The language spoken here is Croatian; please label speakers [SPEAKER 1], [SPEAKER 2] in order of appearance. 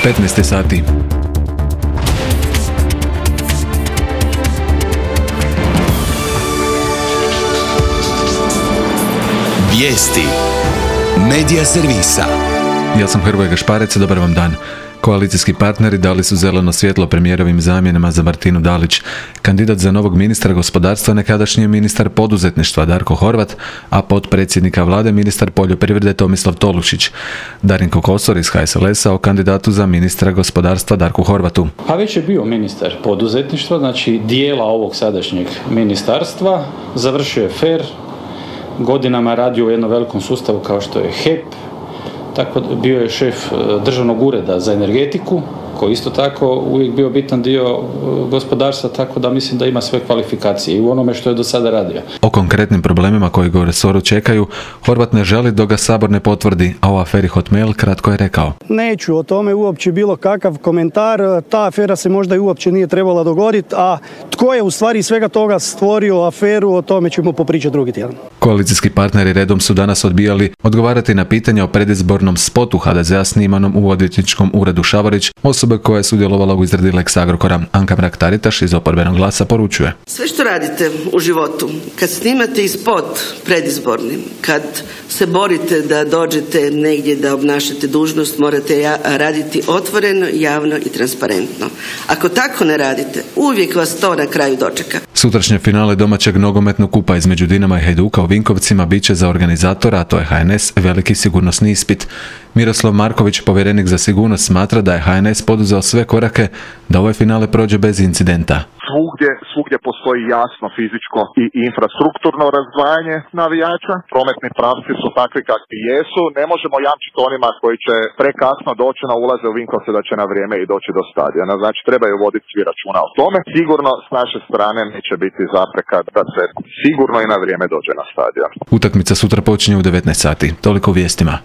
[SPEAKER 1] 15 sati.
[SPEAKER 2] Vijesti Medija servisa.
[SPEAKER 1] Ja sam Hrvoje Gašparec, dobar vam dan. Koalicijski partneri dali su zeleno svjetlo premijerovim zamjenama za Martinu Dalić. Kandidat za novog ministra gospodarstva nekadašnji je ministar poduzetništva Darko Horvat, a potpredsjednika vlade ministar poljoprivrede Tomislav Tolušić. Darinko Kosor iz HSLS-a o kandidatu za ministra gospodarstva Darku Horvatu.
[SPEAKER 3] Pa već je bio ministar poduzetništva, znači dijela ovog sadašnjeg ministarstva. Završio je FER, godinama radio u jednom velikom sustavu kao što je HEP. Tako bio je šef državnog ureda za energetiku, koji isto tako uvijek bio bitan dio gospodarstva, tako da mislim da ima sve kvalifikacije i u onome što je do sada radio.
[SPEAKER 1] O konkretnim problemima koji ga u resoru čekaju, Horvat ne želi dok ga Sabor ne potvrdi, a o aferi Hotmail kratko je rekao.
[SPEAKER 4] Neću o tome uopće bilo kakav komentar, ta afera se možda i uopće nije trebala dogoditi, a tko je u stvari svega toga stvorio aferu, o tome ćemo popričati drugi tjedan.
[SPEAKER 1] Koalicijski partneri redom su danas odbijali odgovarati na pitanja o predizbornom spotu HDZ-a snimanom u odvjetničkom uredu Šavorić, osobe koja je sudjelovala u izradi Lex Agrokora. Anka Mrak-Taritaš iz Oporbenog glasa poručuje.
[SPEAKER 5] Sve što radite u životu, kad snimate i spot predizborni, kad se borite da dođete negdje da obnašate dužnost, morate raditi otvoreno, javno i transparentno. Ako tako ne radite, uvijek vas to na kraju dočeka.
[SPEAKER 1] Sutrašnje finale domaćeg nogometnog kupa između Dinama i Hajduka u Vinkovcima bit će za organizatora, a to je HNS, veliki sigurnosni ispit. Miroslav Marković, povjerenik za sigurnost, smatra da je HNS poduzeo sve korake da ovaj finale prođe bez incidenta.
[SPEAKER 6] Svugdje postoji jasno fizičko i infrastrukturno razdvajanje navijača. Prometni pravci su takvi kakvi jesu. Ne možemo jamčiti onima koji će prekasno doći na ulaze u Vinkovce da će na vrijeme i doći do stadiona. Znači trebaju voditi svi računa o tome. Sigurno s naše strane neće biti zapreka da se sigurno i na vrijeme dođe na stadion.
[SPEAKER 1] Utakmica sutra počinje u 19 sati. Toliko u vijestima.